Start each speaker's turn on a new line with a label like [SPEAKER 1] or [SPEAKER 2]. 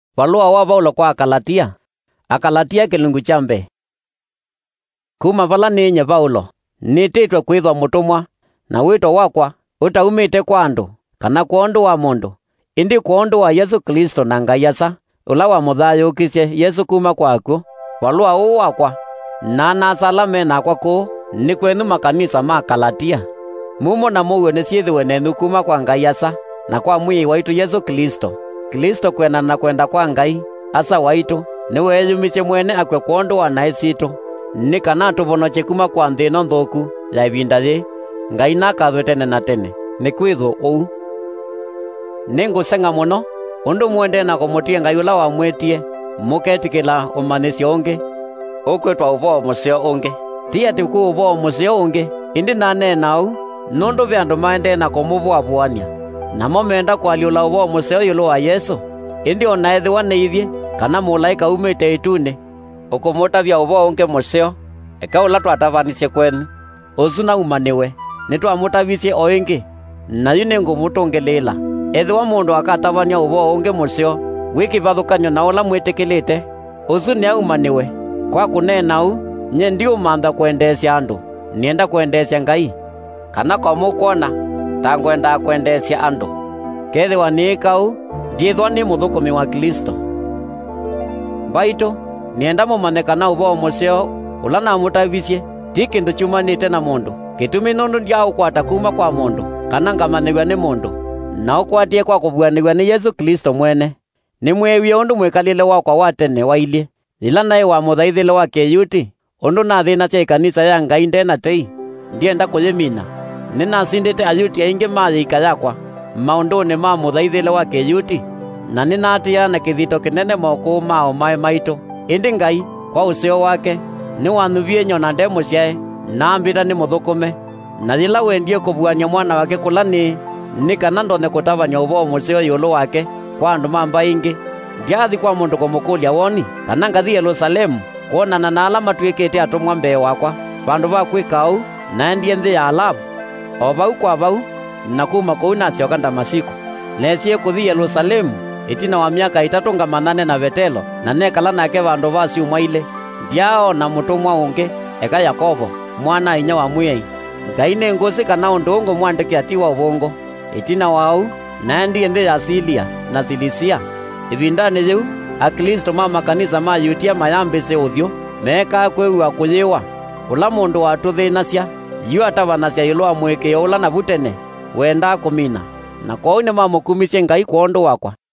[SPEAKER 1] Walua wa Paulo kwa Akalatia kilungu chambe. Kuma vala ninya Paulo, nititwe kwithwa mutumwa, na wito wakwa utaumite kwa andu, kana kwa undu wa mundu, indi kwa undu wa Yesu Kristo na Ngai asa, ula wa muthayukisye Yesu kuma kwaku. Walua uu wakwa, na nasalame nakwa kuu, ni kwenu makanisa ma Kalatia. Mumo na muwe ni syithiwe nethu kuma kwa Ngai asa, na kwa mwii waitu Yesu Kristo. Kristo kwenda na kwenda kwa Ngai asa waitu, ni weyumisye mwene akwe kwa undu wa nai situ, ni kana tuvonoche kuma kwa nthino nthuku ya ivinda yi. Ngai nakathwe tene na tene, ni kwithwo uu. Ningusenga muno undu mwende na kumutie Ngai ula wamwetie, muketikila umanisyo ungi ukwitwa uvoo museo ungi. Ti ati ku uvoo museo ungi, indi nanena uu nundu vya andu maende na kumuvuavuania, namo menda kwaliula uvoo museo yulu wa Yesu. Indi onaethiwa niithye kana mulaika umite ituni ukumutavya uvoo ungi museo, eka ula twatavanisye kwenu usu na umaniwe nitwamutavisye o ingi, nayu ningumutungilila. Ethiwa mundu akatavania uvoo ungi museo wikivathukanyo na ula mwitikilite, usu ni aumaniwe. Kwa kunena uu, nye ndiumantha kwendesya andu, nienda kwendesya Ngai, kana kwa mukwona ta ngwendaa kwendesya andu. Kethiwa niika uu, ndiithwa ni muthukumi wa Kristo. Baitu nienda mumane kana uvoo museo ula namutavisye ti kindu chumanite na mundu, gitumi nundu ndiaukwata kuma kwa mundu, kana ngamaniwa ni mundu, na ukwatie kwa kuvuaniwa ni Yesu Kristo mwene. Ni mwewie undu mwikalile wakwa wa tene wa ili, ila nae wa muthaithile wa kiyuti, undu na thina cia ikanisa ya Ngai ndena tei, ndienda kuyimina. Ninasindite ayuti aingi mathika yakwa maunduni ma muthaithile wa kiyuti, na ninatiana kithito kinene moko mao mai maitu. Indi Ngai kwa useo wake ni wanuvie nyona ndemu ciae, na ambira ni muthukume, na yila wendie kuvuania mwana wake kulani, ni kana ndone kutavanya uvoo museo yulu wake kwa andu mamba ingi. Ndiathi kwa mundu kumukulia woni, kana ngathi Yerusalemu kuonana na ala matwikite atumwa mbee wakwa vandu va kwika uu, naendie nthi ya Alabu. O vau kwa vau, na kuma kuu nasyoka Damasiko, nesie kuthi Yerusalemu itina wa myaka 3 ngamanane na Vetelo, na nekala nake vandu va syumwa ile. Ndiaona mutumwa ungi eka Yakobo, mwana inya wa mwiyai. Ngai ni ngusi kana undu ungu mwandiki atiwa uvungu. Itina wau, naendie nthi ya Silia na Silisia. Ivindani yu, Akristo ma makanisa ma yutia mayambise uthyo, meka kwewa kuyiwa. Ula mundu watuthinasya, yu atavanasya yulu wa mwikio ula na vutene, wenda kumina. Na kwa uni mamukumisye Ngai kwa undu wakwa.